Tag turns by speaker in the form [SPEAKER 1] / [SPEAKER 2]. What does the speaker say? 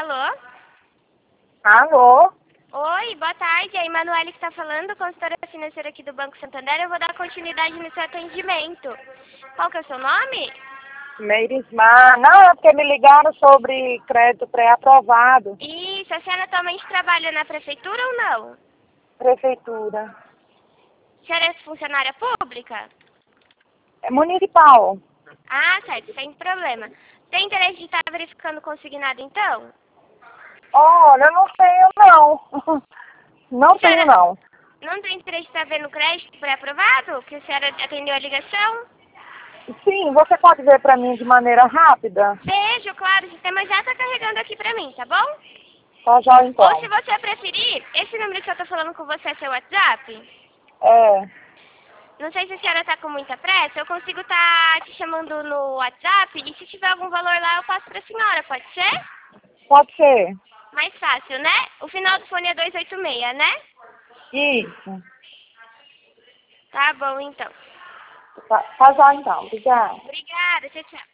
[SPEAKER 1] Alô?
[SPEAKER 2] Alô?
[SPEAKER 1] Oi, boa tarde. É a Emanuele que está falando, consultora financeira aqui do Banco Santander. Eu vou dar continuidade no seu atendimento. Qual que é o seu nome?
[SPEAKER 2] Meirismar. Não, é porque me ligaram sobre crédito pré-aprovado.
[SPEAKER 1] Isso, a senhora atualmente trabalha na prefeitura ou não?
[SPEAKER 2] Prefeitura.
[SPEAKER 1] A senhora é funcionária pública?
[SPEAKER 2] É municipal.
[SPEAKER 1] Ah, certo, sem problema. Tem interesse de estar verificando o consignado, então?
[SPEAKER 2] Olha, eu não tenho não. Não tenho
[SPEAKER 1] Senhora,
[SPEAKER 2] não.
[SPEAKER 1] não tem interesse de estar vendo o crédito pré-aprovado? Que a senhora atendeu a ligação?
[SPEAKER 2] Sim, você pode ver para mim de maneira rápida?
[SPEAKER 1] Vejo, claro, o sistema já está carregando aqui pra mim, tá bom?
[SPEAKER 2] Tá já
[SPEAKER 1] Ou se
[SPEAKER 2] então.
[SPEAKER 1] você preferir, esse número que eu tô falando com você é seu WhatsApp?
[SPEAKER 2] É,
[SPEAKER 1] Não sei se a senhora tá com muita pressa, eu consigo estar te chamando no WhatsApp e se tiver algum valor lá eu passo pra senhora, pode ser?
[SPEAKER 2] pode ser.
[SPEAKER 1] Mais fácil, né? O final do fone é 286, né?
[SPEAKER 2] Isso.
[SPEAKER 1] Tá bom, então.
[SPEAKER 2] Tá já então. Obrigada.
[SPEAKER 1] Obrigada, tchau, tchau.